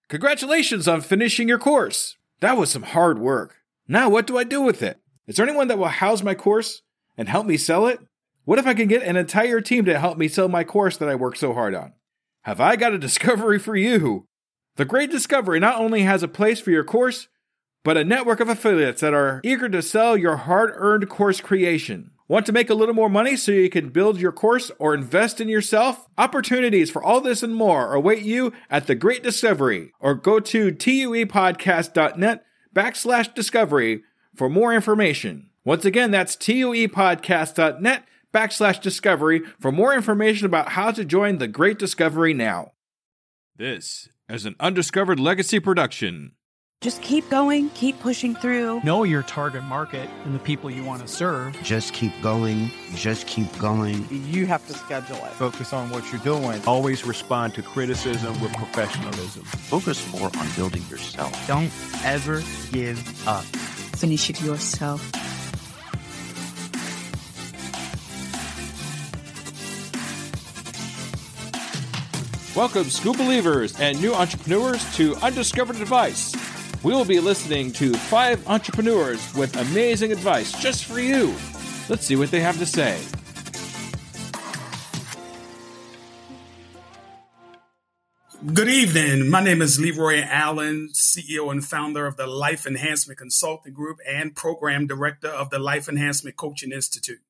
Congratulations on finishing your course. That was some hard work. Now what do I do with it? Is there anyone that will house my course and help me sell it? What if I can get an entire team to help me sell my course that I worked so hard on? Have I got a discovery for you? The Great Discovery not only has a place for your course, but a network of affiliates that are eager to sell your hard-earned course creation. Want to make a little more money so you can build your course or invest in yourself? Opportunities for all this and more await you at The Great Discovery, or go to tuepodcast.net/discovery for more information. Once again, that's tuepodcast.net/discovery for more information about how to join The Great Discovery now. This is an Undiscovered Legacy production. Just keep going, keep pushing through. Know your target market and the people you want to serve. Just keep going, just keep going. You have to schedule it. Focus on what you're doing. Always respond to criticism with professionalism. Focus more on building yourself. Don't ever give up. Finish it yourself. Welcome, school believers and new entrepreneurs, to Undiscovered Advice. We will be listening to 5 entrepreneurs with amazing advice just for you. Let's see what they have to say. Good evening. My name is Leroy Allen, CEO and founder of the Life Enhancement Consulting Group and program director of the Life Enhancement Coaching Institute.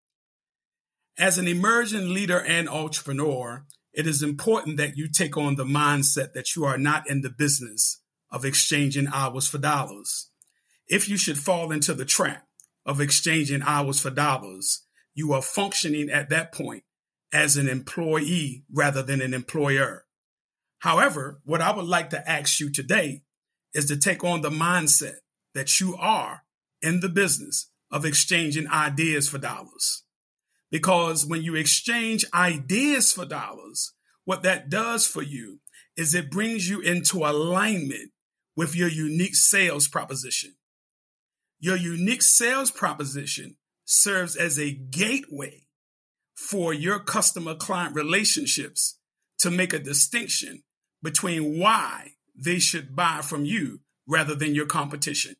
As an emerging leader and entrepreneur, it is important that you take on the mindset that you are not in the business of exchanging hours for dollars. If you should fall into the trap of exchanging hours for dollars, you are functioning at that point as an employee rather than an employer. However, what I would like to ask you today is to take on the mindset that you are in the business of exchanging ideas for dollars. Because when you exchange ideas for dollars, what that does for you is it brings you into alignment with your unique sales proposition. Your unique sales proposition serves as a gateway for your customer-client relationships to make a distinction between why they should buy from you rather than your competition.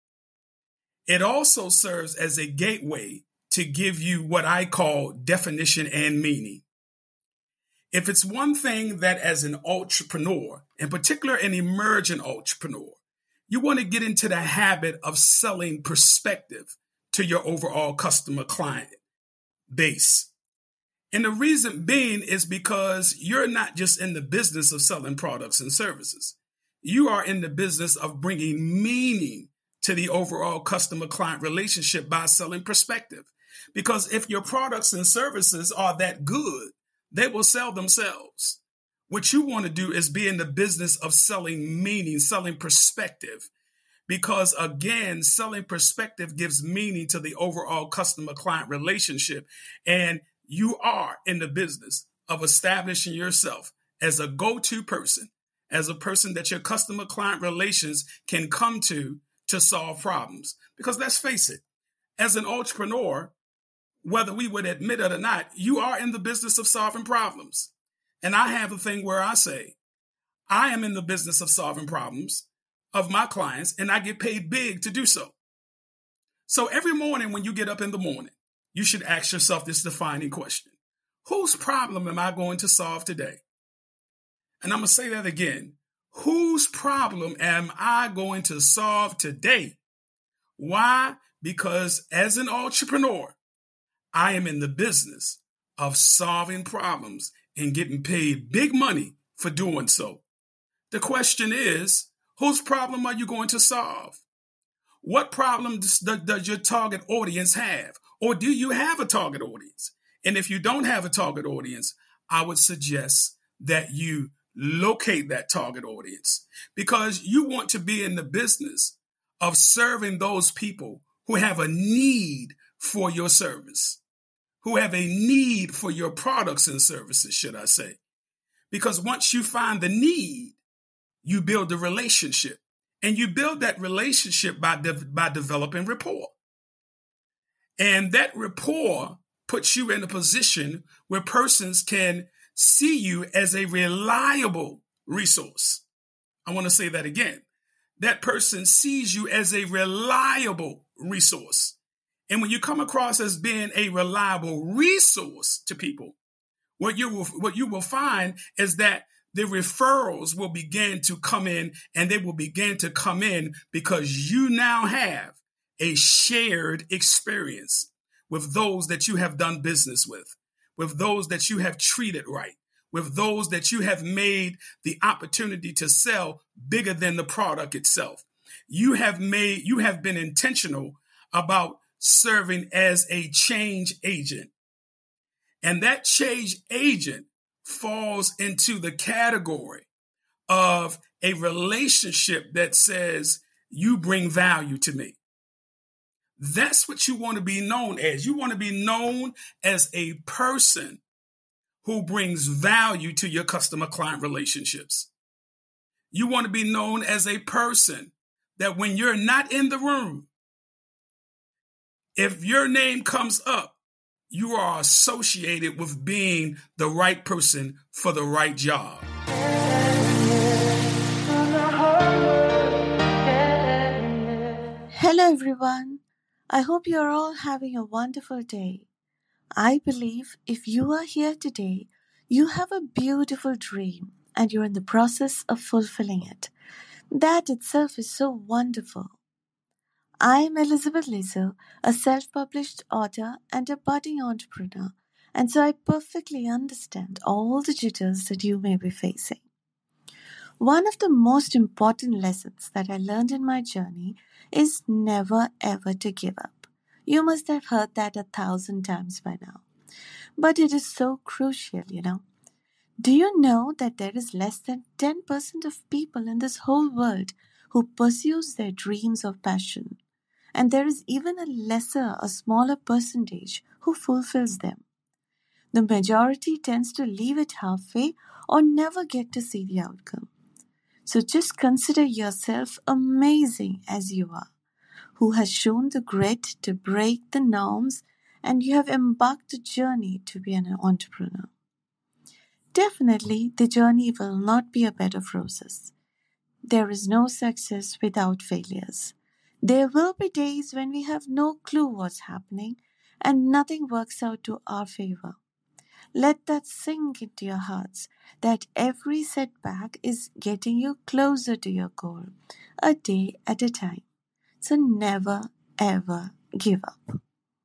It also serves as a gateway to give you what I call definition and meaning. If it's one thing that as an entrepreneur, in particular an emerging entrepreneur, you want to get into the habit of selling perspective to your overall customer client base. And the reason being is because you're not just in the business of selling products and services. You are in the business of bringing meaning to the overall customer client relationship by selling perspective. Because if your products and services are that good, they will sell themselves. What you want to do is be in the business of selling meaning, selling perspective. Because again, selling perspective gives meaning to the overall customer-client relationship. And you are in the business of establishing yourself as a go-to person, as a person that your customer-client relations can come to solve problems. Because let's face it, as an entrepreneur, whether we would admit it or not, you are in the business of solving problems. And I have a thing where I say, I am in the business of solving problems of my clients, and I get paid big to do so. So every morning when you get up in the morning, you should ask yourself this defining question. Whose problem am I going to solve today? And I'm going to say that again. Whose problem am I going to solve today? Why? Because as an entrepreneur, I am in the business of solving problems and getting paid big money for doing so. The question is, whose problem are you going to solve? What problem does your target audience have? Or do you have a target audience? And if you don't have a target audience, I would suggest that you locate that target audience, because you want to be in the business of serving those people who have a need for your service, who have a need for your products and services, should I say. Because once you find the need, you build a relationship, and you build that relationship by developing rapport. And that rapport puts you in a position where persons can see you as a reliable resource. I want to say that again. That person sees you as a reliable resource. And when you come across as being a reliable resource to people, what you will find is that the referrals will begin to come in, and they will begin to come in because you now have a shared experience with those that you have done business with those that you have treated right, with those that you have made the opportunity to sell bigger than the product itself. You have been intentional about serving as a change agent. And that change agent falls into the category of a relationship that says, you bring value to me. That's what you want to be known as. You want to be known as a person who brings value to your customer-client relationships. You want to be known as a person that when you're not in the room, if your name comes up, you are associated with being the right person for the right job. Hello, everyone. I hope you're all having a wonderful day. I believe if you are here today, you have a beautiful dream and you're in the process of fulfilling it. That itself is so wonderful. I'm Elizabeth Lizzo, a self-published author and a budding entrepreneur, and so I perfectly understand all the jitters that you may be facing. One of the most important lessons that I learned in my journey is never ever to give up. You must have heard that 1,000 times by now. But it is so crucial, Do you know that there is less than 10% of people in this whole world who pursues their dreams or passion? And there is even a smaller percentage who fulfills them. The majority tends to leave it halfway or never get to see the outcome. So just consider yourself amazing as you are, who has shown the grit to break the norms, and you have embarked a journey to be an entrepreneur. Definitely, the journey will not be a bed of roses. There is no success without failures. There will be days when we have no clue what's happening and nothing works out to our favor. Let that sink into your hearts, that every setback is getting you closer to your goal, a day at a time. So never, ever give up.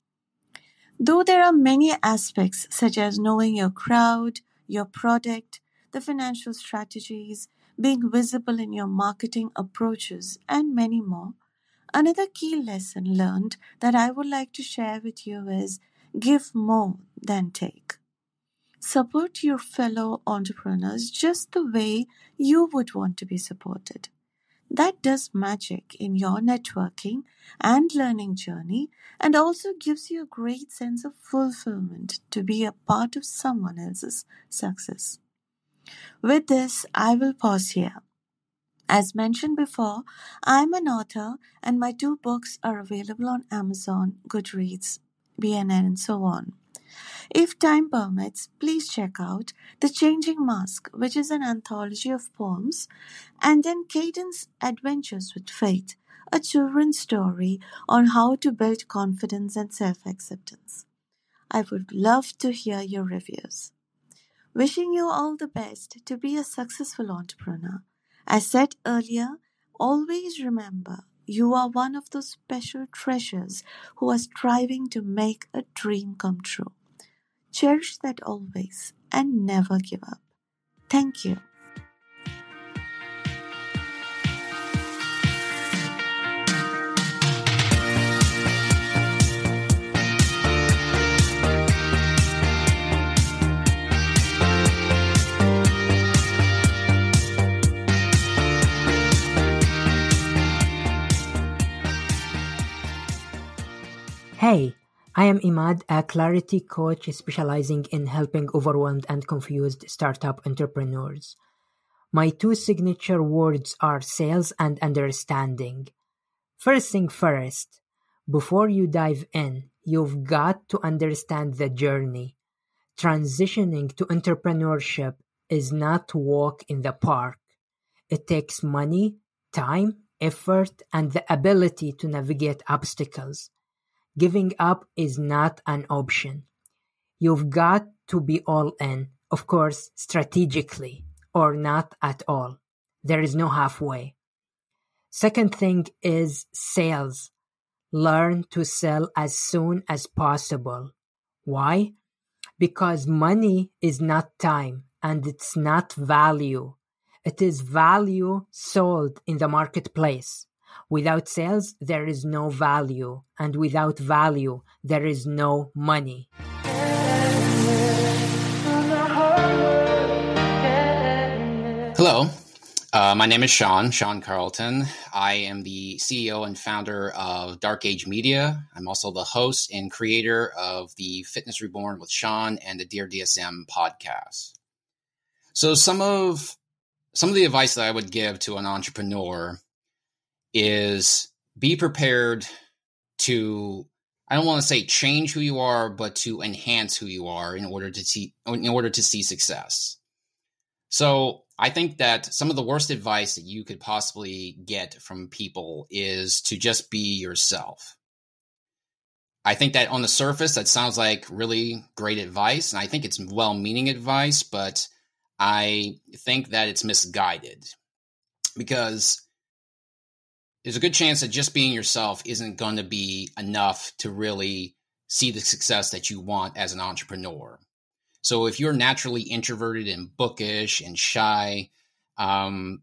Though there are many aspects such as knowing your crowd, your product, the financial strategies, being visible in your marketing approaches, and many more, another key lesson learned that I would like to share with you is give more than take. Support your fellow entrepreneurs just the way you would want to be supported. That does magic in your networking and learning journey and also gives you a great sense of fulfillment to be a part of someone else's success. With this, I will pause here. As mentioned before, I'm an author and my 2 books are available on Amazon, Goodreads, BNN, and so on. If time permits, please check out The Changing Mask, which is an anthology of poems, and then Cadence Adventures with Faith, a children's story on how to build confidence and self-acceptance. I would love to hear your reviews. Wishing you all the best to be a successful entrepreneur. As said earlier, always remember you are one of those special treasures who are striving to make a dream come true. Cherish that always and never give up. Thank you. Hey, I am Imad, a clarity coach specializing in helping overwhelmed and confused startup entrepreneurs. My 2 signature words are sales and understanding. First thing first, before you dive in, you've got to understand the journey. Transitioning to entrepreneurship is not a walk in the park. It takes money, time, effort, and the ability to navigate obstacles. Giving up is not an option. You've got to be all in, of course, strategically, or not at all. There is no halfway. Second thing is sales. Learn to sell as soon as possible. Why? Because money is not time and it's not value. It is value sold in the marketplace. Without sales, there is no value. And without value, there is no money. Hello, my name is Sean Carlton. I am the CEO and founder of Dark Age Media. I'm also the host and creator of the Fitness Reborn with Sean and the Dear DSM podcast. So some of the advice that I would give to an entrepreneur is be prepared to, I don't want to say change who you are, but to enhance who you are in order to see success. So I think that some of the worst advice that you could possibly get from people is to just be yourself. I think that on the surface, that sounds like really great advice, and I think it's well-meaning advice, but I think that it's misguided because there's a good chance that just being yourself isn't going to be enough to really see the success that you want as an entrepreneur. So if you're naturally introverted and bookish and shy, and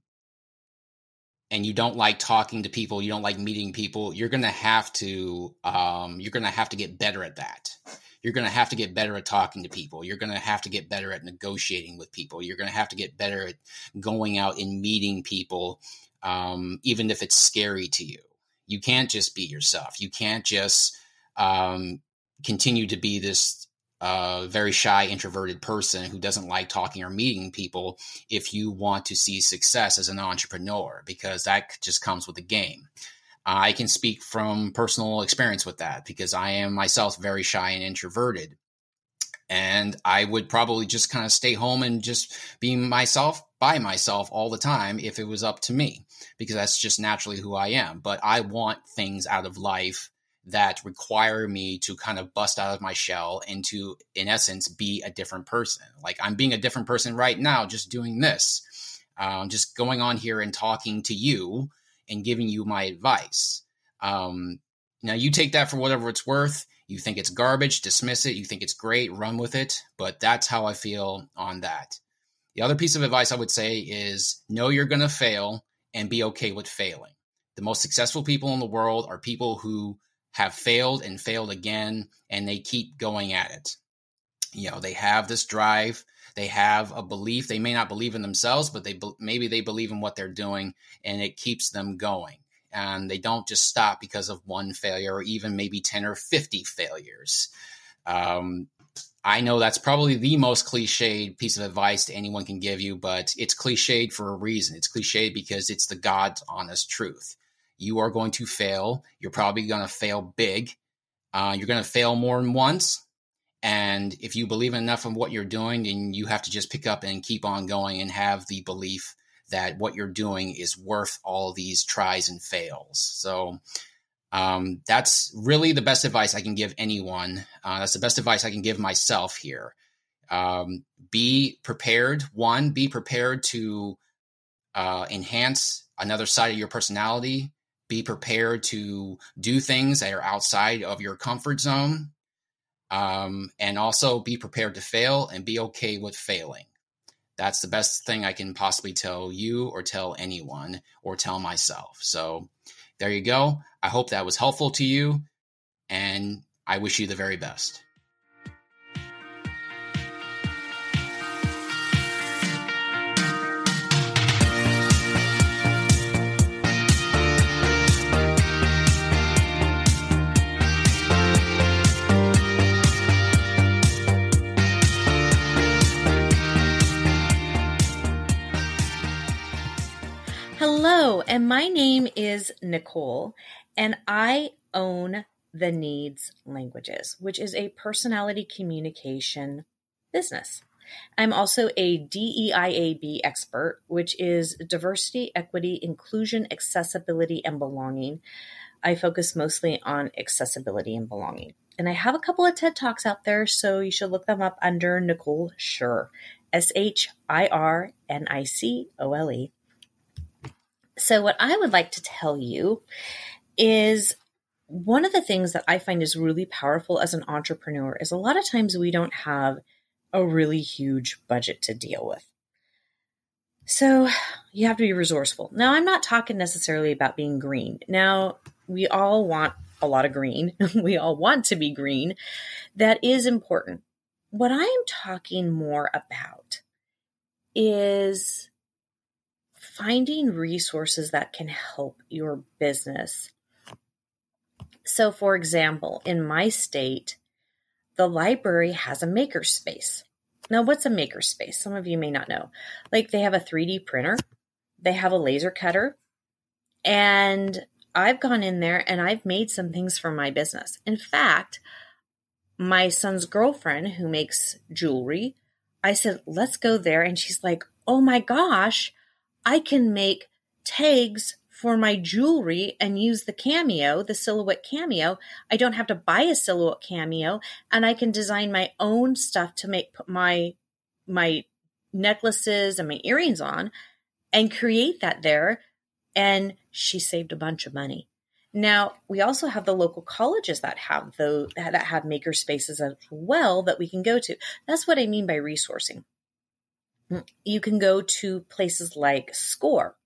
you don't like talking to people, you don't like meeting people, you're going to have to get better at that. You're going to have to get better at talking to people. You're going to have to get better at negotiating with people. You're going to have to get better at going out and meeting people, even if it's scary to you. You can't just be yourself. You can't just continue to be this very shy, introverted person who doesn't like talking or meeting people if you want to see success as an entrepreneur, because that just comes with the game. I can speak from personal experience with that because I am myself very shy and introverted. And I would probably just kind of stay home and just be myself by myself all the time if it was up to me, because that's just naturally who I am. But I want things out of life that require me to kind of bust out of my shell and to, in essence, be a different person. Like I'm being a different person right now, just doing this, just going on here and talking to you and giving you my advice. Now you take that for whatever it's worth. You think it's garbage, dismiss it. You think it's great, run with it. But that's how I feel on that. The other piece of advice I would say is know you're going to fail and be okay with failing. The most successful people in the world are people who have failed and failed again, and they keep going at it. You know, they have this drive. They have a belief. They may not believe in themselves, but maybe they believe in what they're doing, and it keeps them going. And they don't just stop because of one failure or even maybe 10 or 50 failures. I know that's probably the most cliched piece of advice that anyone can give you, but it's cliched for a reason. It's cliched because it's the God's honest truth. You are going to fail. You're probably going to fail big. You're going to fail more than once. And if you believe enough in what you're doing, then you have to just pick up and keep on going and have the belief that what you're doing is worth all these tries and fails. So that's really the best advice I can give anyone. That's the best advice I can give myself here. Be prepared. One, be prepared to enhance another side of your personality. Be prepared to do things that are outside of your comfort zone. And also be prepared to fail and be okay with failing. That's the best thing I can possibly tell you or tell anyone or tell myself. So there you go. I hope that was helpful to you, and I wish you the very best. Hello, and my name is Nicole, and I own The Needs Languages, which is a personality communication business. I'm also a DEIAB expert, which is diversity, equity, inclusion, accessibility, and belonging. I focus mostly on accessibility and belonging. And I have a couple of TED Talks out there, so you should look them up under Nicole Shirnicole, Shirnicole. So what I would like to tell you is one of the things that I find is really powerful as an entrepreneur is a lot of times we don't have a really huge budget to deal with. So you have to be resourceful. Now, I'm not talking necessarily about being green. Now, we all want a lot of green. We all want to be green. That is important. What I am talking more about is finding resources that can help your business. So, for example, in my state, the library has a makerspace. Now, what's a makerspace? Some of you may not know. Like, they have a 3D printer, they have a laser cutter, and I've gone in there and I've made some things for my business. In fact, my son's girlfriend who makes jewelry, I said, let's go there. And she's like, oh my gosh, I can make tags for my jewelry and use the Cameo, the Silhouette Cameo. I don't have to buy a Silhouette Cameo, and I can design my own stuff to make my necklaces and my earrings on and create that there. And she saved a bunch of money. Now, we also have the local colleges that have maker spaces as well that we can go to. That's what I mean by resourcing. You can go to places like SCORE,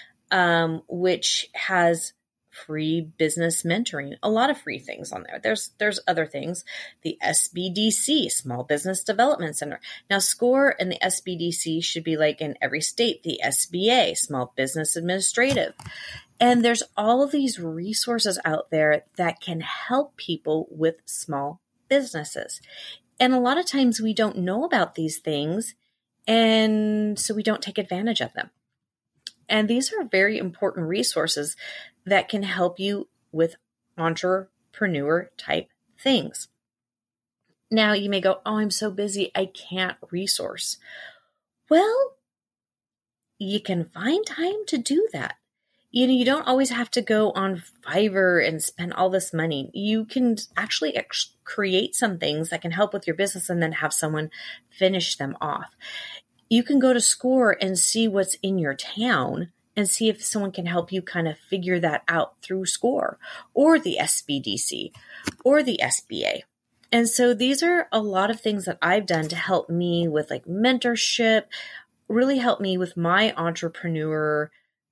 which has free business mentoring, a lot of free things on there. There's other things. The SBDC, Small Business Development Center. Now, SCORE and the SBDC should be like in every state, the SBA, Small Business Administrative. And there's all of these resources out there that can help people with small businesses. And a lot of times we don't know about these things, and so we don't take advantage of them. And these are very important resources that can help you with entrepreneur type things. Now you may go, oh, I'm so busy, I can't resource. Well, you can find time to do that. You don't always have to go on Fiverr and spend all this money. You can actually create some things that can help with your business and then have someone finish them off. You can go to SCORE and see what's in your town and see if someone can help you kind of figure that out through SCORE or the SBDC or the SBA. And so these are a lot of things that I've done to help me with like mentorship, really help me with my entrepreneur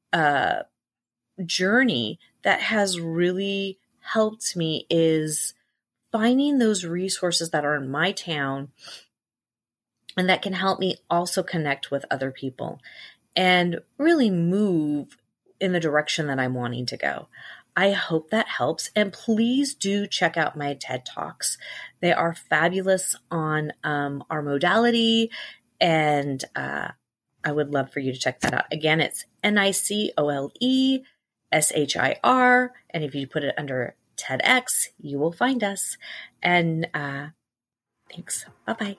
journey that has really helped me is finding those resources that are in my town and that can help me also connect with other people and really move in the direction that I'm wanting to go. I hope that helps. And please do check out my TED Talks. They are fabulous on our modality. And I would love for you to check that out. Again, it's NICOLESHIR. And if you put it under TEDx, you will find us. And thanks. Bye-bye.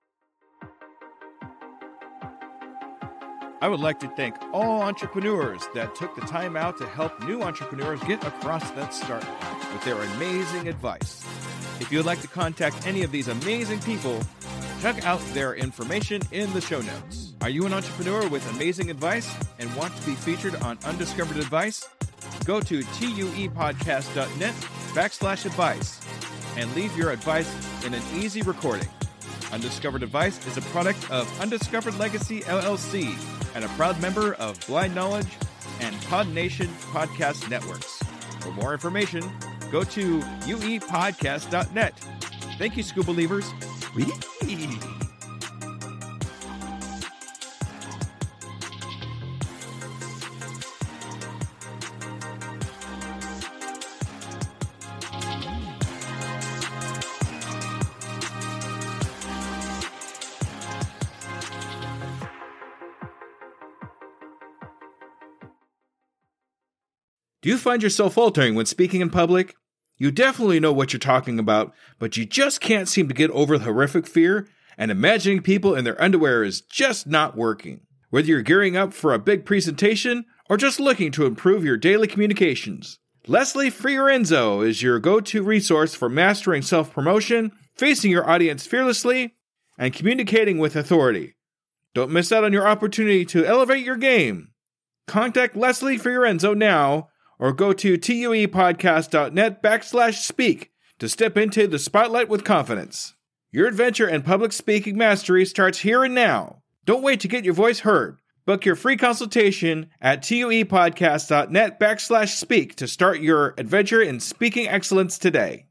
I would like to thank all entrepreneurs that took the time out to help new entrepreneurs get across that start line with their amazing advice. If you would like to contact any of these amazing people, check out their information in the show notes. Are you an entrepreneur with amazing advice and want to be featured on Undiscovered Advice? Go to tuepodcast.net/advice and leave your advice in an easy recording. Undiscovered Advice is a product of Undiscovered Legacy LLC and a proud member of Blind Knowledge and Pod Nation podcast networks. For more information, go to uepodcast.net. Thank you, Scuba Believers. Do you find yourself faltering when speaking in public? You definitely know what you're talking about, but you just can't seem to get over the horrific fear and imagining people in their underwear is just not working. Whether you're gearing up for a big presentation or just looking to improve your daily communications, Leslie Fiorenzo is your go-to resource for mastering self-promotion, facing your audience fearlessly, and communicating with authority. Don't miss out on your opportunity to elevate your game. Contact Leslie Fiorenzo now or go to tuepodcast.net/speak to step into the spotlight with confidence. Your adventure in public speaking mastery starts here and now. Don't wait to get your voice heard. Book your free consultation at tuepodcast.net/speak to start your adventure in speaking excellence today.